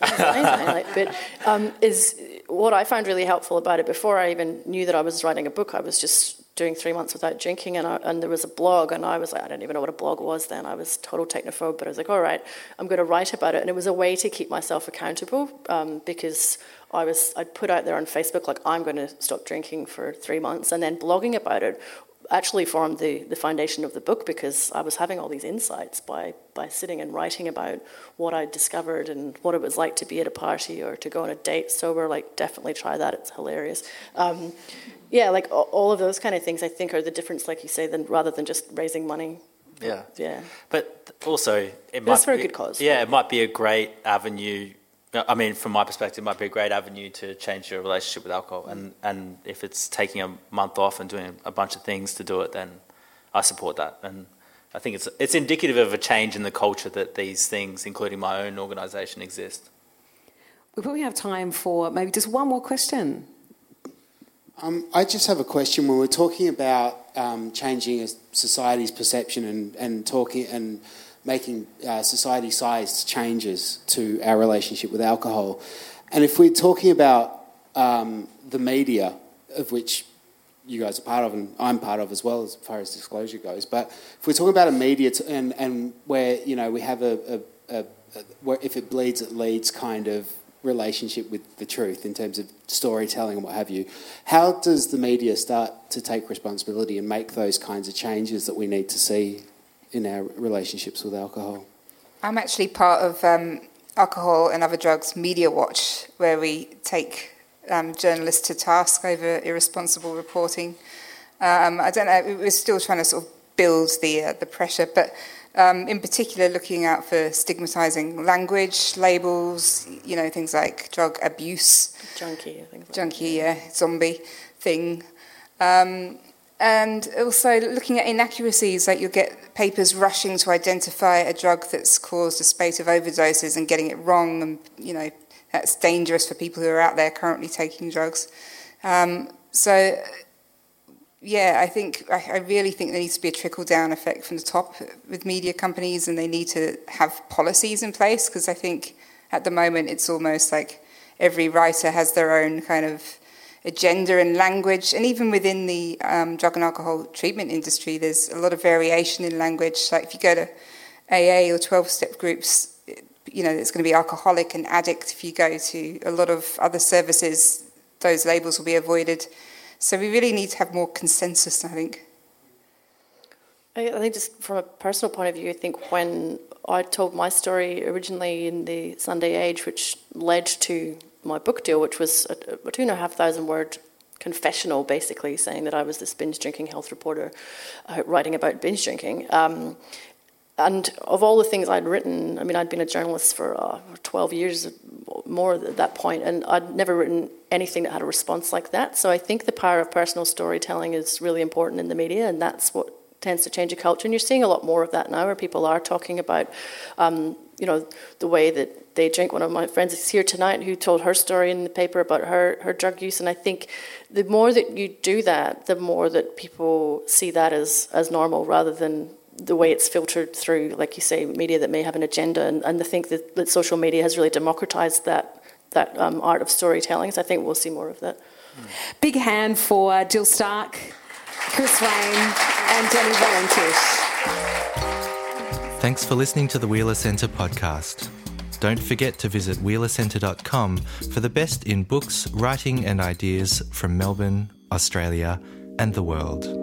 Is what I found really helpful about it. Before I even knew that I was writing a book, I was just doing 3 months without drinking, and there was a blog, and I was like, I didn't even know what a blog was then. I was total technophobe, but I was like, all right, I'm going to write about it. And it was a way to keep myself accountable, because I'd put out there on Facebook, like, I'm going to stop drinking for 3 months, and then blogging about it actually formed the foundation of the book, because I was having all these insights by sitting and writing about what I discovered and what it was like to be at a party or to go on a date sober. Like, definitely try that, it's hilarious. Like all of those kind of things I think are the difference, like you say, rather than just raising money. Yeah. But also, it's for a good cause. Yeah, it might be a great avenue. I mean, from my perspective, it might be a great avenue to change your relationship with alcohol. And if it's taking a month off and doing a bunch of things to do it, then I support that. And I think it's indicative of a change in the culture that these things, including my own organisation, exist. We probably have time for maybe just one more question. I just have a question. When we're talking about changing a society's perception and talking and making society-sized changes to our relationship with alcohol, and if we're talking about the media, of which you guys are part of and I'm part of as well, as far as disclosure goes, but if we're talking about a media and where we have where if it bleeds, it leads kind of relationship with the truth in terms of storytelling and what have you, how does the media start to take responsibility and make those kinds of changes that we need to see in our relationships with alcohol? I'm actually part of Alcohol and Other Drugs Media Watch, where we take journalists to task over irresponsible reporting. I don't know, we're still trying to sort of build the pressure, but in particular looking out for stigmatising language, labels, things like drug abuse. Junkie, I think. Junkie, yeah, zombie thing. And also looking at inaccuracies, like you'll get papers rushing to identify a drug that's caused a spate of overdoses and getting it wrong, and that's dangerous for people who are out there currently taking drugs. I really think there needs to be a trickle-down effect from the top with media companies, and they need to have policies in place, because I think at the moment it's almost like every writer has their own kind of agenda and language, and even within the drug and alcohol treatment industry, there's a lot of variation in language. Like if you go to AA or 12-step groups, it's going to be alcoholic and addict. If you go to a lot of other services, those labels will be avoided. So we really need to have more consensus, I think. I think just from a personal point of view, I think when I told my story originally in the Sunday Age, which led to my book deal, which was a 2,500-word confessional, basically saying that I was this binge drinking health reporter writing about binge drinking. And of all the things I'd written, I mean, I'd been a journalist for 12 years more at that point, and I'd never written anything that had a response like that. So I think the power of personal storytelling is really important in the media, and that's what tends to change a culture. And you're seeing a lot more of that now, where people are talking about, the way that they drink. One of my friends is here tonight who told her story in the paper about her drug use, and I think the more that you do that, the more that people see that as normal, rather than the way it's filtered through, like you say, media that may have an agenda. And I think that social media has really democratized that art of storytelling, so I think we'll see more of that. Big hand for Jill Stark, Chris Rain and Jenny Valentish. Thanks for listening to the Wheeler Centre podcast. Don't forget to visit wheelercentre.com for the best in books, writing and ideas from Melbourne, Australia and the world.